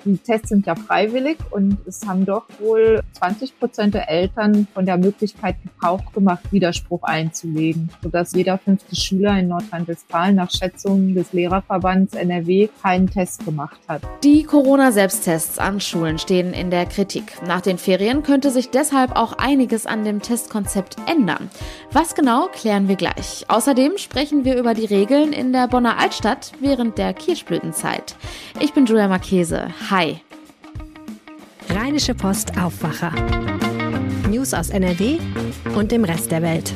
Die Tests sind ja freiwillig und es haben doch wohl 20% der Eltern von der Möglichkeit Gebrauch gemacht, Widerspruch einzulegen, sodass jeder 5. Schüler in Nordrhein-Westfalen nach Schätzungen des Lehrerverbands NRW keinen Test gemacht hat. Die Corona-Selbsttests an Schulen stehen in der Kritik. Nach den Ferien könnte sich deshalb auch einiges an dem Testkonzept ändern. Was genau, klären wir gleich. Außerdem sprechen wir über die Regeln in der Bonner Altstadt während der Kirschblütenzeit. Ich bin Julia Marchese. Hi. Rheinische Post Aufwacher. News aus NRW und dem Rest der Welt.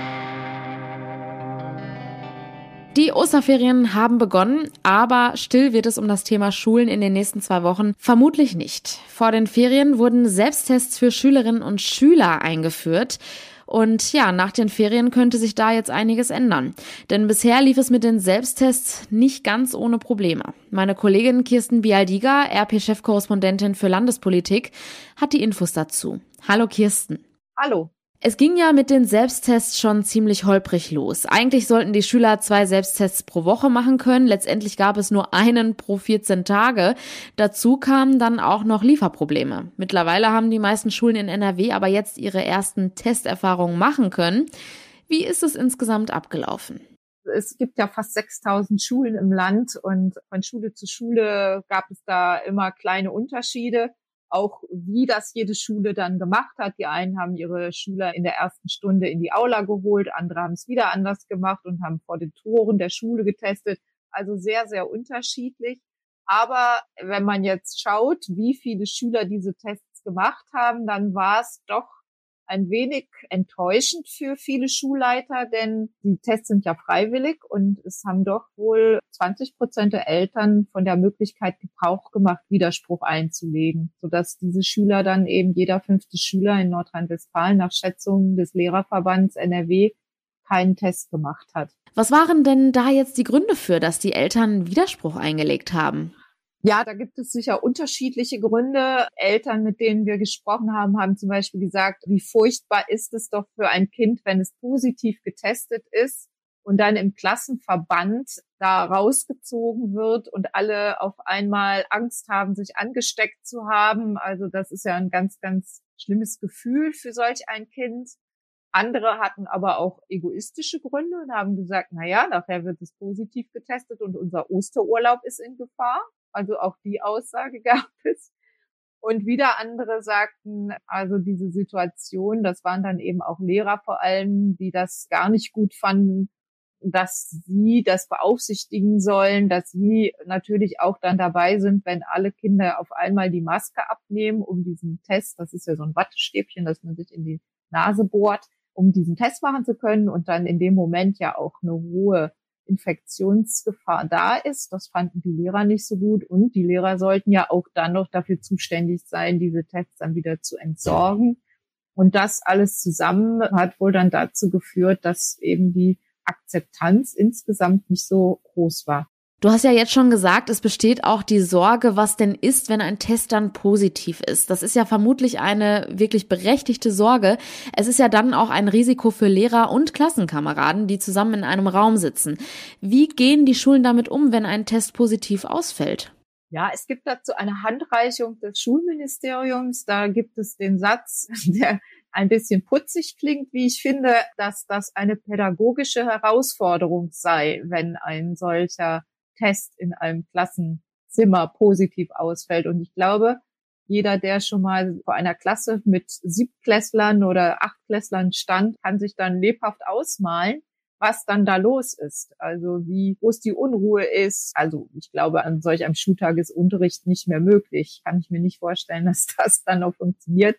Die Osterferien haben begonnen, aber still wird es um das Thema Schulen in den nächsten 2 Wochen vermutlich nicht. Vor den Ferien wurden Selbsttests für Schülerinnen und Schüler eingeführt. Und ja, nach den Ferien könnte sich da jetzt einiges ändern. Denn bisher lief es mit den Selbsttests nicht ganz ohne Probleme. Meine Kollegin Kirsten Bialdiga, RP-Chefkorrespondentin für Landespolitik, hat die Infos dazu. Hallo Kirsten. Hallo. Es ging ja mit den Selbsttests schon ziemlich holprig los. Eigentlich sollten die Schüler 2 Selbsttests pro Woche machen können. Letztendlich gab es nur einen pro 14 Tage. Dazu kamen dann auch noch Lieferprobleme. Mittlerweile haben die meisten Schulen in NRW aber jetzt ihre ersten Testerfahrungen machen können. Wie ist es insgesamt abgelaufen? Es gibt ja fast 6.000 Schulen im Land und von Schule zu Schule gab es da immer kleine Unterschiede. Auch wie das jede Schule dann gemacht hat. Die einen haben ihre Schüler in der ersten Stunde in die Aula geholt, andere haben es wieder anders gemacht und haben vor den Toren der Schule getestet. Also sehr, sehr unterschiedlich. Aber wenn man jetzt schaut, wie viele Schüler diese Tests gemacht haben, dann war es doch ein wenig enttäuschend für viele Schulleiter, denn die Tests sind ja freiwillig und es haben doch wohl 20% der Eltern von der Möglichkeit Gebrauch gemacht, Widerspruch einzulegen, sodass diese Schüler dann eben jeder 5. Schüler in Nordrhein-Westfalen nach Schätzungen des Lehrerverbands NRW keinen Test gemacht hat. Was waren denn da jetzt die Gründe für, dass die Eltern Widerspruch eingelegt haben? Ja, da gibt es sicher unterschiedliche Gründe. Eltern, mit denen wir gesprochen haben, haben zum Beispiel gesagt, wie furchtbar ist es doch für ein Kind, wenn es positiv getestet ist und dann im Klassenverband da rausgezogen wird und alle auf einmal Angst haben, sich angesteckt zu haben. Also das ist ja ein ganz, ganz schlimmes Gefühl für solch ein Kind. Andere hatten aber auch egoistische Gründe und haben gesagt, na ja, nachher wird es positiv getestet und unser Osterurlaub ist in Gefahr. Also auch die Aussage gab es. Und wieder andere sagten, also diese Situation, das waren dann eben auch Lehrer vor allem, die das gar nicht gut fanden, dass sie das beaufsichtigen sollen, dass sie natürlich auch dann dabei sind, wenn alle Kinder auf einmal die Maske abnehmen, um diesen Test, das ist ja so ein Wattestäbchen, das man sich in die Nase bohrt, um diesen Test machen zu können und dann in dem Moment ja auch eine hohe Infektionsgefahr da ist. Das fanden die Lehrer nicht so gut und die Lehrer sollten ja auch dann noch dafür zuständig sein, diese Tests dann wieder zu entsorgen. Und das alles zusammen hat wohl dann dazu geführt, dass eben die Akzeptanz insgesamt nicht so groß war. Du hast ja jetzt schon gesagt, es besteht auch die Sorge, was denn ist, wenn ein Test dann positiv ist. Das ist ja vermutlich eine wirklich berechtigte Sorge. Es ist ja dann auch ein Risiko für Lehrer und Klassenkameraden, die zusammen in einem Raum sitzen. Wie gehen die Schulen damit um, wenn ein Test positiv ausfällt? Ja, es gibt dazu eine Handreichung des Schulministeriums. Da gibt es den Satz, der ein bisschen putzig klingt, wie ich finde, dass das eine pädagogische Herausforderung sei, wenn ein solcher Test in einem Klassenzimmer positiv ausfällt. Und ich glaube, jeder, der schon mal vor einer Klasse mit 7-Klässlern oder 8-Klässlern stand, kann sich dann lebhaft ausmalen, was dann da los ist. Also wie groß die Unruhe ist. Also ich glaube, an solch einem Schultag ist Unterricht nicht mehr möglich. Kann ich mir nicht vorstellen, dass das dann noch funktioniert.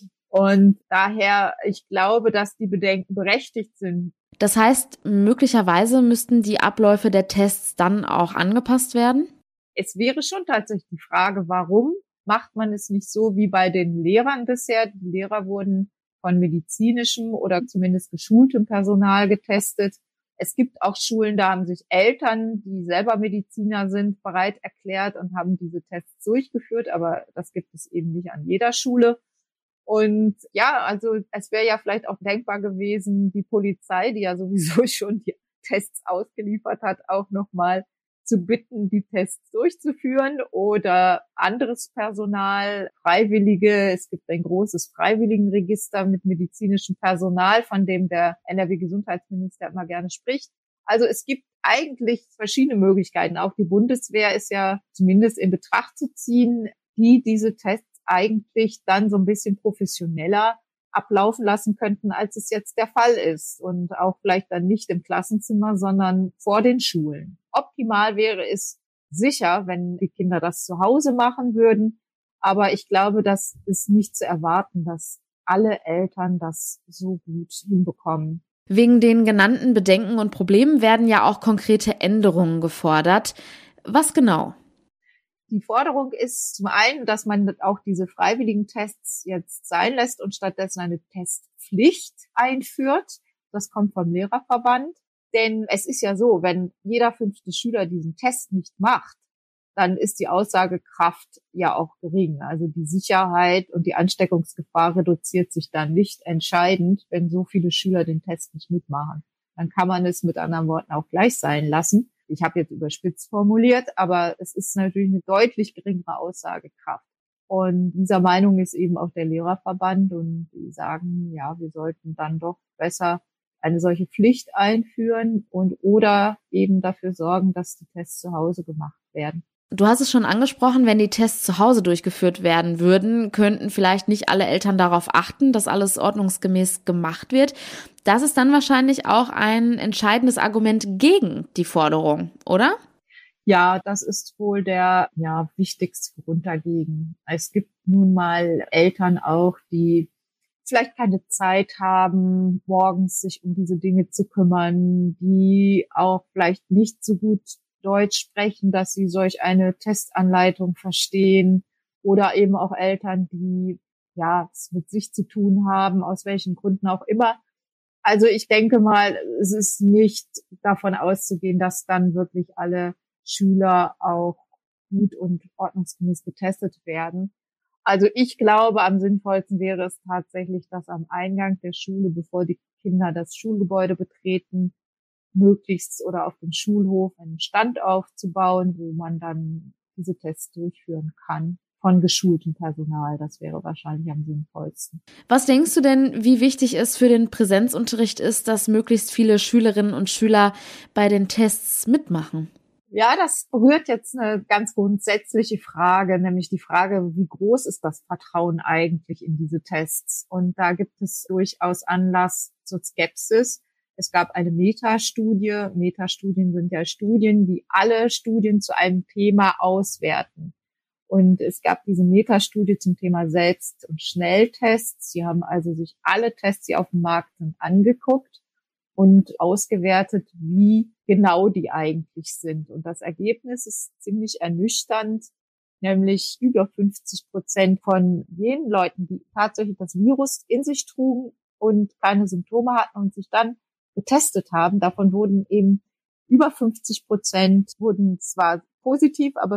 Und daher, ich glaube, dass die Bedenken berechtigt sind. Das heißt, möglicherweise müssten die Abläufe der Tests dann auch angepasst werden? Es wäre schon tatsächlich die Frage, warum macht man es nicht so wie bei den Lehrern bisher? Die Lehrer wurden von medizinischem oder zumindest geschultem Personal getestet. Es gibt auch Schulen, da haben sich Eltern, die selber Mediziner sind, bereit erklärt und haben diese Tests durchgeführt, aber das gibt es eben nicht an jeder Schule. Und ja, also es wäre ja vielleicht auch denkbar gewesen, die Polizei, die ja sowieso schon die Tests ausgeliefert hat, auch nochmal zu bitten, die Tests durchzuführen oder anderes Personal, Freiwillige. Es gibt ein großes Freiwilligenregister mit medizinischem Personal, von dem der NRW-Gesundheitsminister immer gerne spricht. Also es gibt eigentlich verschiedene Möglichkeiten. Auch die Bundeswehr ist ja zumindest in Betracht zu ziehen, die diese Tests eigentlich dann so ein bisschen professioneller ablaufen lassen könnten, als es jetzt der Fall ist. Und auch vielleicht dann nicht im Klassenzimmer, sondern vor den Schulen. Optimal wäre es sicher, wenn die Kinder das zu Hause machen würden. Aber ich glaube, das ist nicht zu erwarten, dass alle Eltern das so gut hinbekommen. Wegen den genannten Bedenken und Problemen werden ja auch konkrete Änderungen gefordert. Was genau? Die Forderung ist zum einen, dass man auch diese freiwilligen Tests jetzt sein lässt und stattdessen eine Testpflicht einführt. Das kommt vom Lehrerverband. Denn es ist ja so, wenn jeder 5. Schüler diesen Test nicht macht, dann ist die Aussagekraft ja auch gering. Also die Sicherheit und die Ansteckungsgefahr reduziert sich dann nicht entscheidend, wenn so viele Schüler den Test nicht mitmachen. Dann kann man es mit anderen Worten auch gleich sein lassen. Ich habe jetzt überspitzt formuliert, aber es ist natürlich eine deutlich geringere Aussagekraft. Und dieser Meinung ist eben auch der Lehrerverband und die sagen, ja, wir sollten dann doch besser eine solche Pflicht einführen und oder eben dafür sorgen, dass die Tests zu Hause gemacht werden. Du hast es schon angesprochen, wenn die Tests zu Hause durchgeführt werden würden, könnten vielleicht nicht alle Eltern darauf achten, dass alles ordnungsgemäß gemacht wird. Das ist dann wahrscheinlich auch ein entscheidendes Argument gegen die Forderung, oder? Ja, das ist wohl der wichtigste Grund dagegen. Es gibt nun mal Eltern auch, die vielleicht keine Zeit haben, morgens sich um diese Dinge zu kümmern, die auch vielleicht nicht so gut Deutsch sprechen, dass sie solch eine Testanleitung verstehen, oder eben auch Eltern, die es mit sich zu tun haben, aus welchen Gründen auch immer. Also ich denke mal, es ist nicht davon auszugehen, dass dann wirklich alle Schüler auch gut und ordnungsgemäß getestet werden. Also ich glaube, am sinnvollsten wäre es tatsächlich, dass am Eingang der Schule, bevor die Kinder das Schulgebäude betreten, möglichst oder auf dem Schulhof einen Stand aufzubauen, wo man dann diese Tests durchführen kann von geschultem Personal. Das wäre wahrscheinlich am sinnvollsten. Was denkst du denn, wie wichtig es für den Präsenzunterricht ist, dass möglichst viele Schülerinnen und Schüler bei den Tests mitmachen? Ja, das berührt jetzt eine ganz grundsätzliche Frage, nämlich die Frage, wie groß ist das Vertrauen eigentlich in diese Tests? Und da gibt es durchaus Anlass zur Skepsis. Es gab eine Metastudie. Metastudien sind ja Studien, die alle Studien zu einem Thema auswerten. Und es gab diese Metastudie zum Thema Selbst- und Schnelltests. Sie haben also sich alle Tests, die auf dem Markt sind, angeguckt und ausgewertet, wie genau die eigentlich sind. Und das Ergebnis ist ziemlich ernüchternd, nämlich über 50% von jenen Leuten, die tatsächlich das Virus in sich trugen und keine Symptome hatten und sich dann getestet haben, davon wurden eben über 50% wurden zwar positiv, aber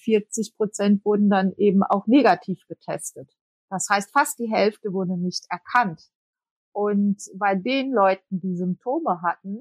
44% wurden dann eben auch negativ getestet. Das heißt, fast die Hälfte wurde nicht erkannt. Und bei den Leuten, die Symptome hatten,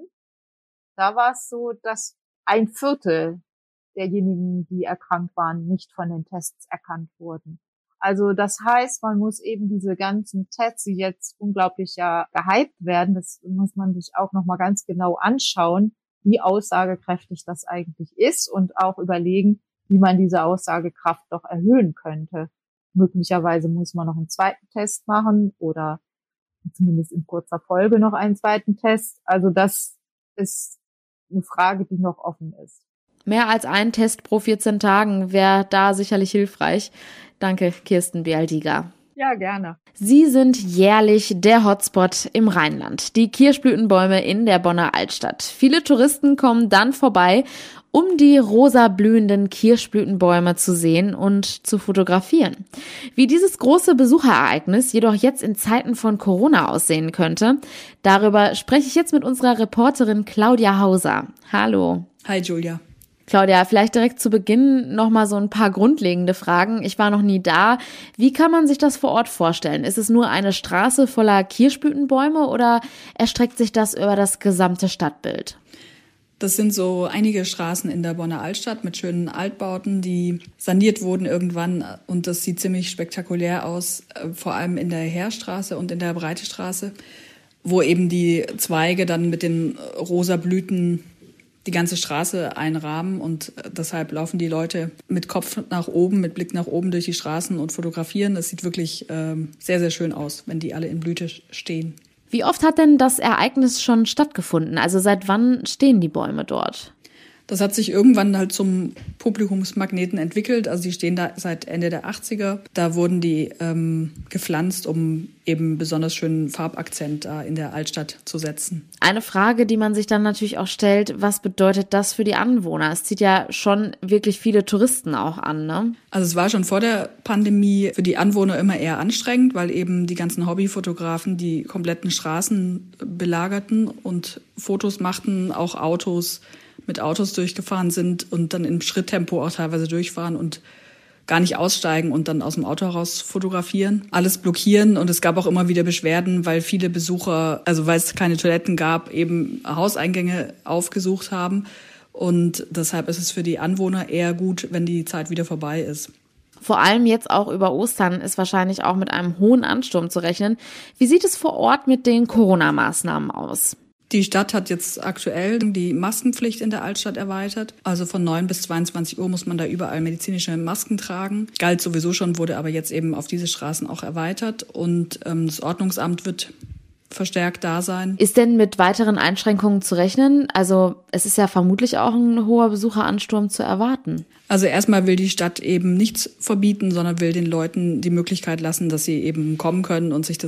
da war es so, dass 1/4 derjenigen, die erkrankt waren, nicht von den Tests erkannt wurden. Also das heißt, man muss eben diese ganzen Tests, die jetzt unglaublich gehypt werden, das muss man sich auch nochmal ganz genau anschauen, wie aussagekräftig das eigentlich ist und auch überlegen, wie man diese Aussagekraft doch erhöhen könnte. Möglicherweise muss man noch einen zweiten Test machen oder zumindest in kurzer Folge noch einen zweiten Test. Also das ist eine Frage, die noch offen ist. Mehr als ein Test pro 14 Tagen wäre da sicherlich hilfreich. Danke, Kirsten Bialdiga. Ja, gerne. Sie sind jährlich der Hotspot im Rheinland, die Kirschblütenbäume in der Bonner Altstadt. Viele Touristen kommen dann vorbei, um die rosa blühenden Kirschblütenbäume zu sehen und zu fotografieren. Wie dieses große Besucherereignis jedoch jetzt in Zeiten von Corona aussehen könnte, darüber spreche ich jetzt mit unserer Reporterin Claudia Hauser. Hallo. Hi Julia. Claudia, vielleicht direkt zu Beginn nochmal so ein paar grundlegende Fragen. Ich war noch nie da. Wie kann man sich das vor Ort vorstellen? Ist es nur eine Straße voller Kirschblütenbäume oder erstreckt sich das über das gesamte Stadtbild? Das sind so einige Straßen in der Bonner Altstadt mit schönen Altbauten, die saniert wurden irgendwann. Und das sieht ziemlich spektakulär aus, vor allem in der Heerstraße und in der Breitestraße, wo eben die Zweige dann mit den rosa Blüten die ganze Straße einrahmen. Und deshalb laufen die Leute mit Kopf nach oben, mit Blick nach oben durch die Straßen und fotografieren. Das sieht wirklich sehr, sehr schön aus, wenn die alle in Blüte stehen. Wie oft hat denn das Ereignis schon stattgefunden? Also seit wann stehen die Bäume dort? Das hat sich irgendwann halt zum Publikumsmagneten entwickelt. Also die stehen da seit Ende der 80er. Da wurden die gepflanzt, um eben besonders schönen Farbakzent da in der Altstadt zu setzen. Eine Frage, die man sich dann natürlich auch stellt, was bedeutet das für die Anwohner? Es zieht ja schon wirklich viele Touristen auch an, ne? Also es war schon vor der Pandemie für die Anwohner immer eher anstrengend, weil eben die ganzen Hobbyfotografen die kompletten Straßen belagerten und Fotos machten, auch mit Autos durchgefahren sind und dann im Schritttempo auch teilweise durchfahren und gar nicht aussteigen und dann aus dem Auto heraus fotografieren. Alles blockieren, und es gab auch immer wieder Beschwerden, weil viele Besucher, also weil es keine Toiletten gab, eben Hauseingänge aufgesucht haben. Und deshalb ist es für die Anwohner eher gut, wenn die Zeit wieder vorbei ist. Vor allem jetzt auch über Ostern ist wahrscheinlich auch mit einem hohen Ansturm zu rechnen. Wie sieht es vor Ort mit den Corona-Maßnahmen aus? Die Stadt hat jetzt aktuell die Maskenpflicht in der Altstadt erweitert. Also von 9 bis 22 Uhr muss man da überall medizinische Masken tragen. Galt sowieso schon, wurde aber jetzt eben auf diese Straßen auch erweitert. Und das Ordnungsamt wird verstärkt da sein. Ist denn mit weiteren Einschränkungen zu rechnen? Also es ist ja vermutlich auch ein hoher Besucheransturm zu erwarten. Also erstmal will die Stadt eben nichts verbieten, sondern will den Leuten die Möglichkeit lassen, dass sie eben kommen können und sich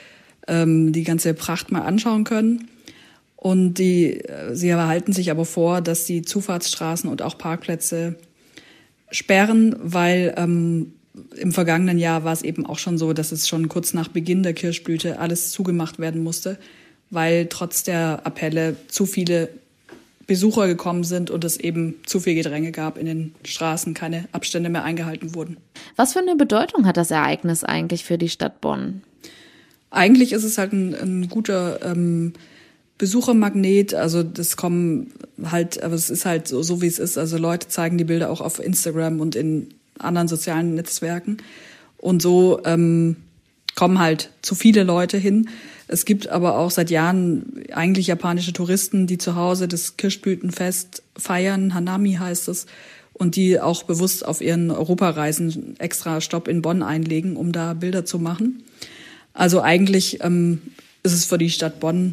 die ganze Pracht mal anschauen können. Und sie halten sich aber vor, dass die Zufahrtsstraßen und auch Parkplätze sperren, weil im vergangenen Jahr war es eben auch schon so, dass es schon kurz nach Beginn der Kirschblüte alles zugemacht werden musste, weil trotz der Appelle zu viele Besucher gekommen sind und es eben zu viel Gedränge gab in den Straßen, keine Abstände mehr eingehalten wurden. Was für eine Bedeutung hat das Ereignis eigentlich für die Stadt Bonn? Eigentlich ist es halt ein guter Besuchermagnet, also das kommen halt, aber es ist halt so wie es ist. Also Leute zeigen die Bilder auch auf Instagram und in anderen sozialen Netzwerken. Und so kommen halt zu viele Leute hin. Es gibt aber auch seit Jahren eigentlich japanische Touristen, die zu Hause das Kirschblütenfest feiern, Hanami heißt es, und die auch bewusst auf ihren Europareisen extra Stopp in Bonn einlegen, um da Bilder zu machen. Also eigentlich ist es für die Stadt Bonn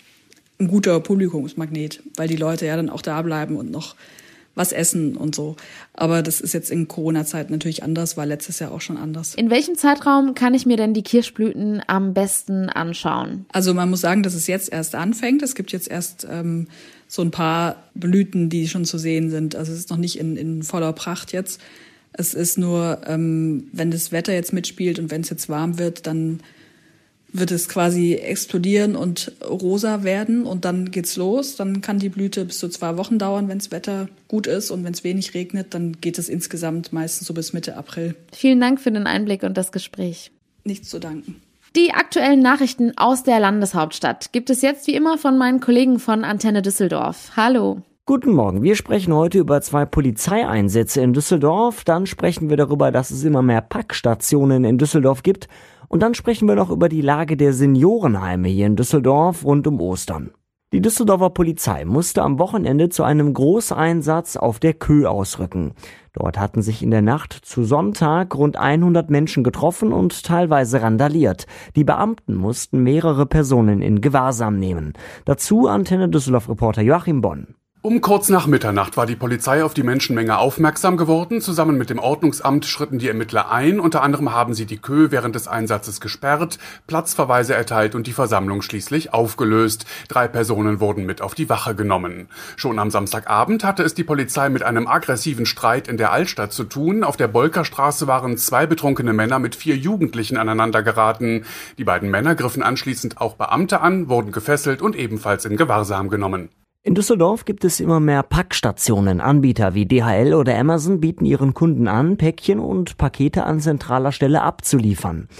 ein guter Publikumsmagnet, weil die Leute ja dann auch da bleiben und noch was essen und so. Aber das ist jetzt in Corona-Zeit natürlich anders, war letztes Jahr auch schon anders. In welchem Zeitraum kann ich mir denn die Kirschblüten am besten anschauen? Also man muss sagen, dass es jetzt erst anfängt. Es gibt jetzt erst so ein paar Blüten, die schon zu sehen sind. Also es ist noch nicht in voller Pracht jetzt. Es ist nur, wenn das Wetter jetzt mitspielt und wenn es jetzt warm wird, dann wird es quasi explodieren und rosa werden und dann geht's los. Dann kann die Blüte bis zu 2 Wochen dauern, wenn das Wetter gut ist, und wenn es wenig regnet, dann geht es insgesamt meistens so bis Mitte April. Vielen Dank für den Einblick und das Gespräch. Nichts zu danken. Die aktuellen Nachrichten aus der Landeshauptstadt gibt es jetzt wie immer von meinen Kollegen von Antenne Düsseldorf. Hallo. Guten Morgen, wir sprechen heute über 2 Polizeieinsätze in Düsseldorf. Dann sprechen wir darüber, dass es immer mehr Packstationen in Düsseldorf gibt. Und dann sprechen wir noch über die Lage der Seniorenheime hier in Düsseldorf rund um Ostern. Die Düsseldorfer Polizei musste am Wochenende zu einem Großeinsatz auf der Kö ausrücken. Dort hatten sich in der Nacht zu Sonntag rund 100 Menschen getroffen und teilweise randaliert. Die Beamten mussten mehrere Personen in Gewahrsam nehmen. Dazu Antenne Düsseldorf-Reporter Joachim Bonn. Um kurz nach Mitternacht war die Polizei auf die Menschenmenge aufmerksam geworden. Zusammen mit dem Ordnungsamt schritten die Ermittler ein. Unter anderem haben sie die Kö während des Einsatzes gesperrt, Platzverweise erteilt und die Versammlung schließlich aufgelöst. 3 Personen wurden mit auf die Wache genommen. Schon am Samstagabend hatte es die Polizei mit einem aggressiven Streit in der Altstadt zu tun. Auf der Bolkerstraße waren 2 betrunkene Männer mit 4 Jugendlichen aneinander geraten. Die beiden Männer griffen anschließend auch Beamte an, wurden gefesselt und ebenfalls in Gewahrsam genommen. In Düsseldorf gibt es immer mehr Packstationen. Anbieter wie DHL oder Amazon bieten ihren Kunden an, Päckchen und Pakete an zentraler Stelle abzuliefern.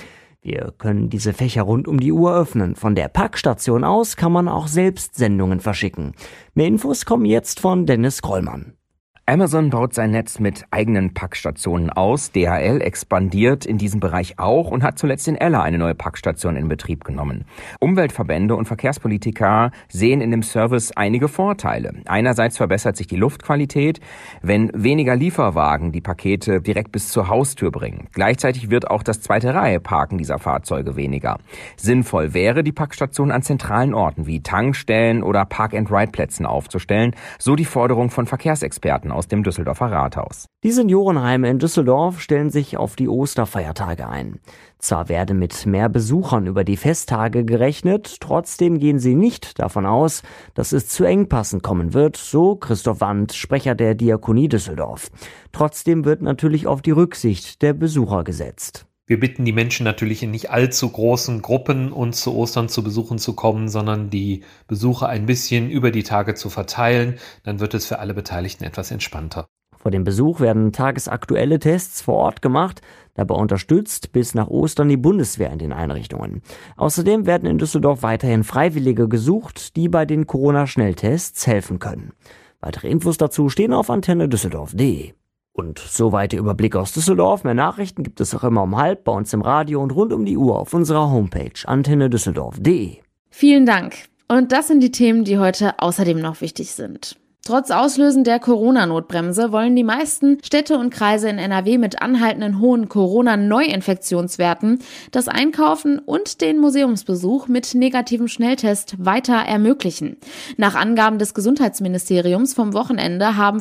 Wir können diese Fächer rund um die Uhr öffnen. Von der Packstation aus kann man auch selbst Sendungen verschicken. Mehr Infos kommen jetzt von Dennis Krollmann. Amazon baut sein Netz mit eigenen Packstationen aus. DHL expandiert in diesem Bereich auch und hat zuletzt in Ella eine neue Packstation in Betrieb genommen. Umweltverbände und Verkehrspolitiker sehen in dem Service einige Vorteile. Einerseits verbessert sich die Luftqualität, wenn weniger Lieferwagen die Pakete direkt bis zur Haustür bringen. Gleichzeitig wird auch das zweite Reihe Parken dieser Fahrzeuge weniger. Sinnvoll wäre, die Packstation an zentralen Orten wie Tankstellen oder Park-and-Ride-Plätzen aufzustellen, so die Forderung von Verkehrsexperten aus dem Düsseldorfer Rathaus. Die Seniorenheime in Düsseldorf stellen sich auf die Osterfeiertage ein. Zwar werde mit mehr Besuchern über die Festtage gerechnet, trotzdem gehen sie nicht davon aus, dass es zu Engpassen kommen wird, so Christoph Wandt, Sprecher der Diakonie Düsseldorf. Trotzdem wird natürlich auf die Rücksicht der Besucher gesetzt. Wir bitten die Menschen natürlich in nicht allzu großen Gruppen uns zu Ostern zu Besuchen zu kommen, sondern die Besuche ein bisschen über die Tage zu verteilen. Dann wird es für alle Beteiligten etwas entspannter. Vor dem Besuch werden tagesaktuelle Tests vor Ort gemacht. Dabei unterstützt bis nach Ostern die Bundeswehr in den Einrichtungen. Außerdem werden in Düsseldorf weiterhin Freiwillige gesucht, die bei den Corona-Schnelltests helfen können. Weitere Infos dazu stehen auf antennedüsseldorf.de. Und soweit der Überblick aus Düsseldorf. Mehr Nachrichten gibt es auch immer um 12 bei uns im Radio und rund um die Uhr auf unserer Homepage antennedüsseldorf.de. Vielen Dank. Und das sind die Themen, die heute außerdem noch wichtig sind. Trotz Auslösen der Corona-Notbremse wollen die meisten Städte und Kreise in NRW mit anhaltenden hohen Corona-Neuinfektionswerten das Einkaufen und den Museumsbesuch mit negativem Schnelltest weiter ermöglichen. Nach Angaben des Gesundheitsministeriums vom Wochenende haben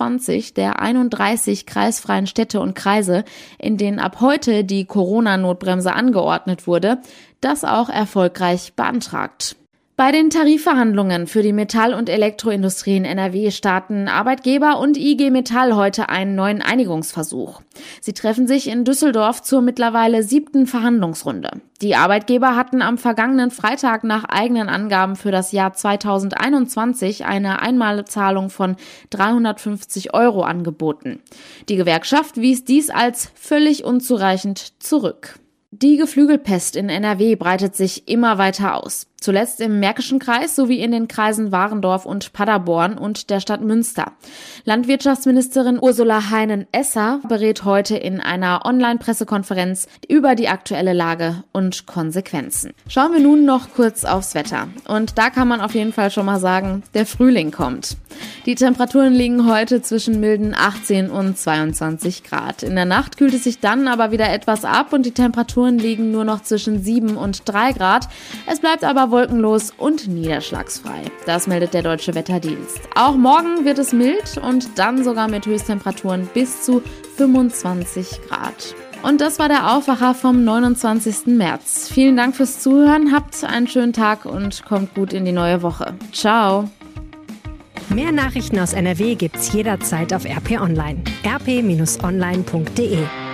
25 der 31 kreisfreien Städte und Kreise, in denen ab heute die Corona-Notbremse angeordnet wurde, das auch erfolgreich beantragt. Bei den Tarifverhandlungen für die Metall- und Elektroindustrie in NRW starten Arbeitgeber und IG Metall heute einen neuen Einigungsversuch. Sie treffen sich in Düsseldorf zur mittlerweile 7. Verhandlungsrunde. Die Arbeitgeber hatten am vergangenen Freitag nach eigenen Angaben für das Jahr 2021 eine Einmalzahlung von 350 € angeboten. Die Gewerkschaft wies dies als völlig unzureichend zurück. Die Geflügelpest in NRW breitet sich immer weiter aus. Zuletzt im Märkischen Kreis sowie in den Kreisen Warendorf und Paderborn und der Stadt Münster. Landwirtschaftsministerin Ursula Heinen-Esser berät heute in einer Online-Pressekonferenz über die aktuelle Lage und Konsequenzen. Schauen wir nun noch kurz aufs Wetter. Und da kann man auf jeden Fall schon mal sagen, der Frühling kommt. Die Temperaturen liegen heute zwischen milden 18 und 22 Grad. In der Nacht kühlt es sich dann aber wieder etwas ab und die Temperaturen liegen nur noch zwischen 7 und 3 Grad. Es bleibt aber wolkenlos und niederschlagsfrei. Das meldet der Deutsche Wetterdienst. Auch morgen wird es mild und dann sogar mit Höchsttemperaturen bis zu 25 Grad. Und das war der Aufwacher vom 29. März. Vielen Dank fürs Zuhören, habt einen schönen Tag und kommt gut in die neue Woche. Ciao! Mehr Nachrichten aus NRW gibt's jederzeit auf RP Online. rp-online.de